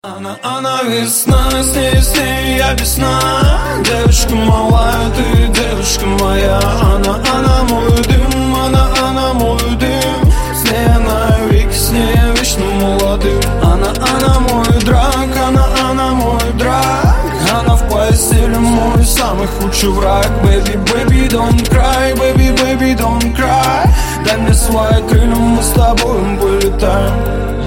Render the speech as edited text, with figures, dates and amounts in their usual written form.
Она весна, с ней я весна. Девушка малая, ты девушка моя. Она мой дым, она мой дым. С ней она век, с ней я вечно молодым. Она мой драк, она мой драк. Она в постели мой самый худший враг. Baby, baby, don't cry, baby, baby, don't cry. Дай мне свои крылья, мы с тобой полетаем.